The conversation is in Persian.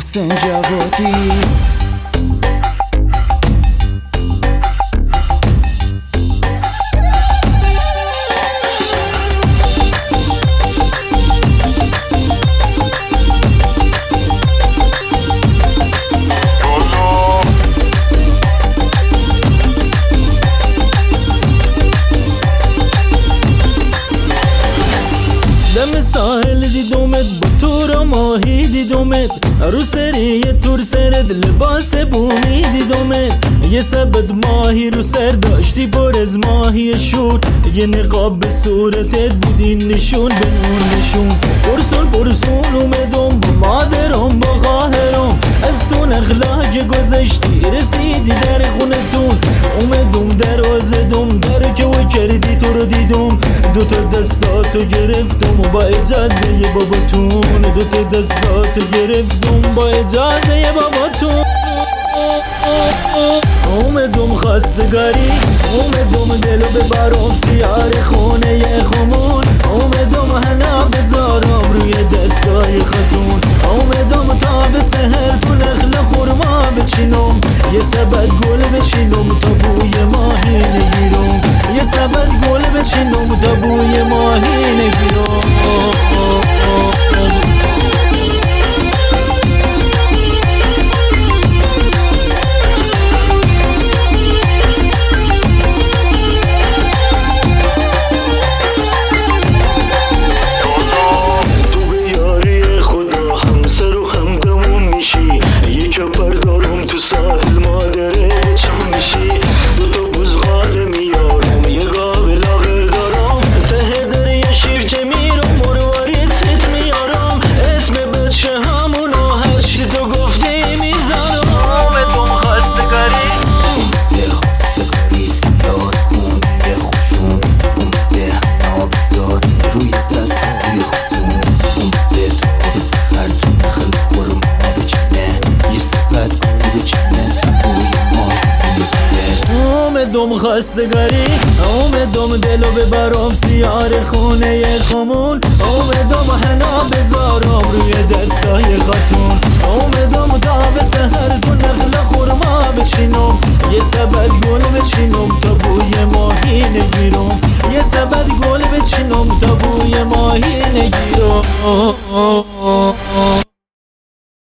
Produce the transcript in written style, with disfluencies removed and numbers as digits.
محسن جوادی. دم ساحل دیدمت با تورا ماهی دیدمت رو سری تور سرد لباس بومی دیدمت یه سبد ماهی رو سر داشتی پر از ماهی شور یه نقاب به صورتت بودی نشون به نور نشون برسون اومدم با مادرم با قاهرم از تو نخلاج گذشتی رسیدی در خونتون اومدم دروازدم در که و کردی تو رو دیدم دوتا دستاتو گرفتم و با اجازه باباتون دوتا دستاتو گرفتم با اجازه باباتون اومدم خواستگاری اومدم دلو ببرم سیار خونه خمون اومدم حنا بذارم روی دستای خاتون اومدم تا به سهر تو نخل خورما بچینم یه سبد گل بچینم تا بوی ماهی نگیرم یه سبد گل بچینم تا بوی ماهی نگیرم ساحل مادره چم میشی دوتا بزغال میارم یه گاو لاغر دارم ته دریه شیرچه میرم مرواری ست میارم اسم بچه همونو هرچی تو گفتی میذارم اومدم خواستگاری یه خواستگاری سیار خونه خوشون اومده نابزار روی دستای خودتون اومده تا به سهر تو نخل خورم بچنه یه سبت اومدم خواستگاری اومدم دلو ببرم سیار خونه خمون اومدم حنا بذارم روی دستای خاتون اومدم تا به سهر تو نخل خورما بچینم یه سبد گل بچینم تا بوی ماهی نگیرم یه سبد گل بچینم تا بوی ماهی نگیرم